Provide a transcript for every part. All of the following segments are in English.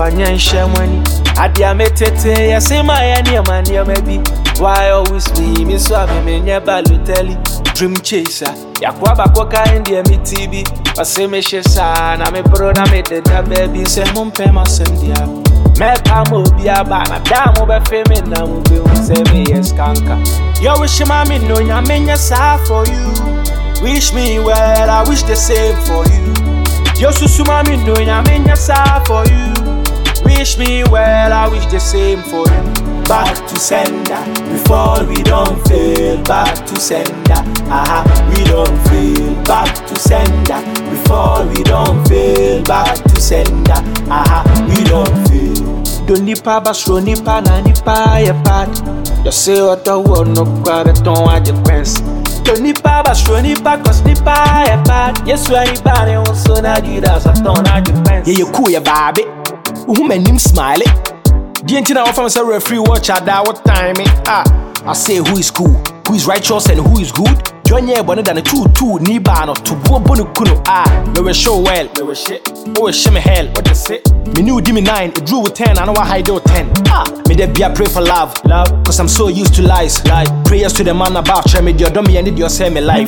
fanya shamani. Adia metete ya sema ya niamani ya maybe. Why always me so me nyeba luteli. Dream chaser ya kwaba kwa kaendi ya mitibi. Waseme shesa na me bro na me deda baby. Se mumpe masendia me pamo biaba na damo be feme na mu be unseme yes kanka. Yo wish mami no nyamenya sa for you. Wish me well, I wish the same for you. Yo susu mami no nyamenya sa for you. Wish me well, I wish the same for you. Back to sender, we fall, we don't fail. Back to sender, we don't fail. Back to sender, we fall, we don't fail. Back to sender, we don't fail. Don't nipa basro nipa na nipa ya bad. Just say what the word no grab it don't want your pants. Don't nipa basro nipa cause nipa ya bad. Yes we anybody also na do that I don't want your pants. Yeah you cool ya baby. Woman him smile it. The engine I offer say referee watch at that what time I say who is cool, who is righteous and who is good. Join ye bonner than a 2-2 ni ba no to bono kuno me we show well, me we shit. Oh shit me hell, what you say? Me knew dimmy 9, it drew with 10, I know I hide out 10. Me there be a pray for love, cause I'm so used to lies. Prayers to the man above, try me your dummy and did you say me life.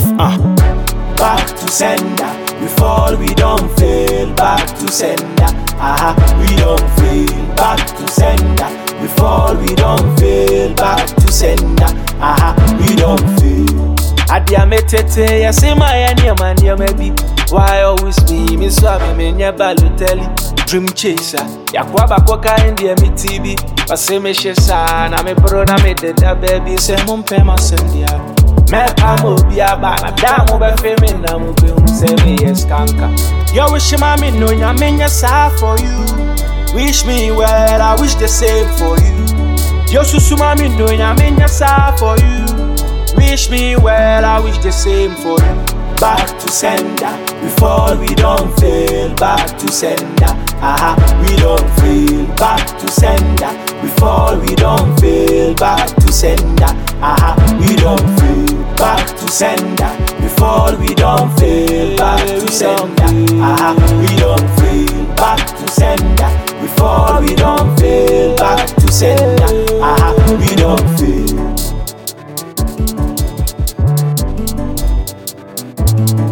Back to sender, we fall, we don't fail. Back to sender, we don't fail. Back to sender, we fall, we don't fail. Back to sender, we don't fail. Adia metete ya sema ya niamani ya maybe. Why always me so me nyeba luteli. Dream chaser ya kwaba kwa kaendi ya mitibi. Waseme shesa na me bro na me deda baby. Se mumpe masendia me pamo biaba na damo be feme na mu be unseme yes kanka. Yo wish mami no nyamenya sa for you. Wish me well, I wish the same for you. Yo susu mami no nyamenya sa for you. Wish me well, I wish the same for you. Back to sender, we fall, we don't fail. Back to sender, we don't fail. Back to sender, we fall, we don't fail. Back to sender, we don't fail. Back to sender, we fall, we don't fail. Back to sender, we don't fail. Back to sender, we fall, we don't fail. Back to sender, we don't fail.